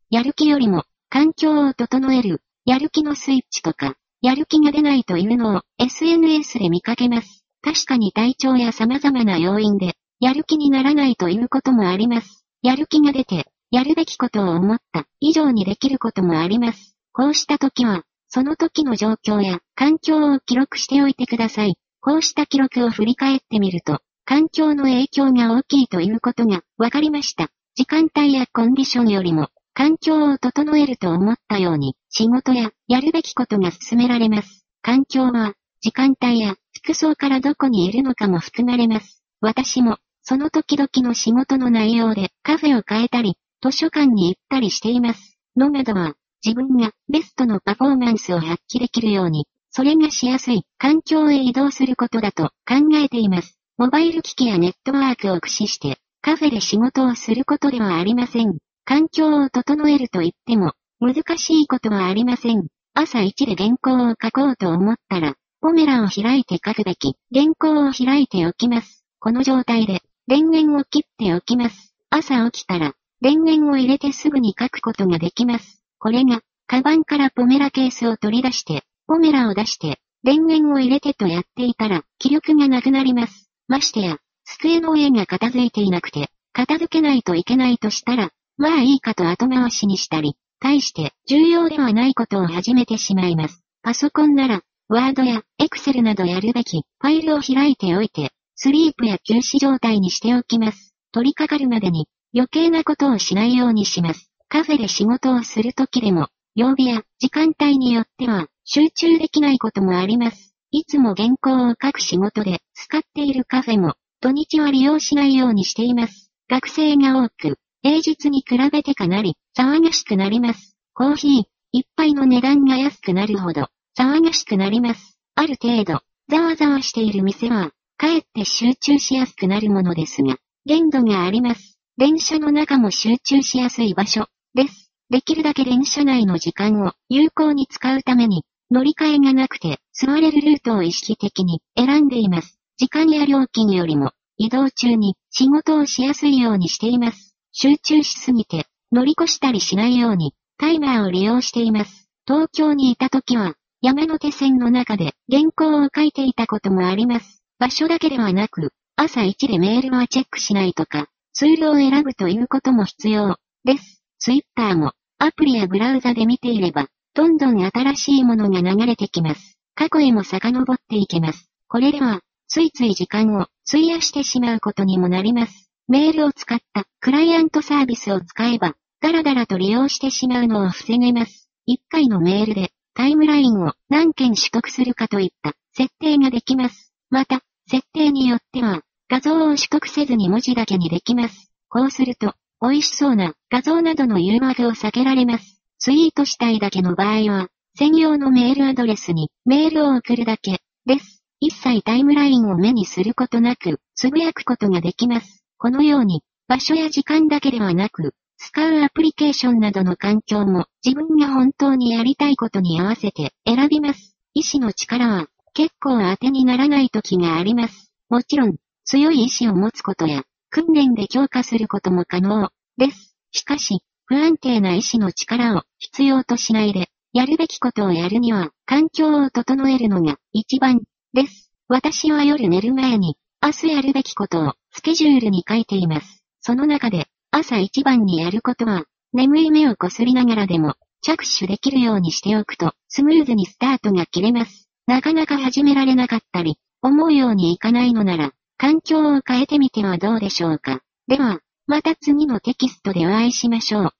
やる気よりも、環境を整える、やる気のスイッチとか、やる気が出ないというのを SNS で見かけます。確かに体調や様々な要因で、やる気にならないということもあります。やる気が出て、やるべきことを思った以上にできることもあります。こうした時は、その時の状況や環境を記録しておいてください。こうした記録を振り返ってみると、環境の影響が大きいということが分かりました。時間帯やコンディションよりも、環境を整えると思ったように、仕事ややるべきことが進められます。環境は、時間帯や服装からどこにいるのかも含まれます。私も、その時々の仕事の内容でカフェを変えたり、図書館に行ったりしています。ノマドは、自分がベストのパフォーマンスを発揮できるように、それがしやすい環境へ移動することだと考えています。モバイル機器やネットワークを駆使して、カフェで仕事をすることではありません。環境を整えると言っても、難しいことはありません。朝一で原稿を書こうと思ったら、ポメラを開いて書くべき、原稿を開いておきます。この状態で、電源を切っておきます。朝起きたら、電源を入れてすぐに書くことができます。これが、カバンからポメラケースを取り出して、ポメラを出して、電源を入れてとやっていたら、気力がなくなります。ましてや、机の上が片付いていなくて、片付けないといけないとしたら、まあいいかと後回しにしたり、対して重要ではないことを始めてしまいます。パソコンなら、ワードやエクセルなどやるべきファイルを開いておいて、スリープや休止状態にしておきます。取り掛かるまでに余計なことをしないようにします。カフェで仕事をするときでも、曜日や時間帯によっては集中できないこともあります。いつも原稿を書く仕事で使っているカフェも土日は利用しないようにしています。学生が多く、平日に比べてかなり騒がしくなります。コーヒー一杯の値段が安くなるほど騒がしくなります。ある程度ざわざわしている店はかえって集中しやすくなるものですが、限度があります。電車の中も集中しやすい場所です。できるだけ電車内の時間を有効に使うために、乗り換えがなくて座れるルートを意識的に選んでいます。時間や料金よりも移動中に仕事をしやすいようにしています。集中しすぎて乗り越したりしないようにタイマーを利用しています。東京にいた時は山手線の中で原稿を書いていたこともあります。場所だけではなく、朝一でメールはチェックしないとか、ツールを選ぶということも必要です。ツイッターもアプリやブラウザで見ていれば、どんどん新しいものが流れてきます。過去へも遡っていけます。これでは、ついつい時間を費やしてしまうことにもなります。メールを使ったクライアントサービスを使えば、だらだらと利用してしまうのを防げます。1回のメールでタイムラインを何件取得するかといった設定ができます。また、設定によっては、画像を取得せずに文字だけにできます。こうすると、美味しそうな画像などの誘惑を避けられます。ツイートしたいだけの場合は、専用のメールアドレスにメールを送るだけです。一切タイムラインを目にすることなく、つぶやくことができます。このように、場所や時間だけではなく、使うアプリケーションなどの環境も自分が本当にやりたいことに合わせて選びます。意志の力は結構当てにならない時があります。もちろん、強い意志を持つことや、訓練で強化することも可能です。しかし、不安定な意志の力を必要としないで、やるべきことをやるには、環境を整えるのが一番です。私は夜寝る前に、明日やるべきことをスケジュールに書いています。その中で、朝一番にやることは、眠い目をこすりながらでも、着手できるようにしておくと、スムーズにスタートが切れます。なかなか始められなかったり、思うようにいかないのなら、環境を変えてみてはどうでしょうか。では、また次のテキストでお会いしましょう。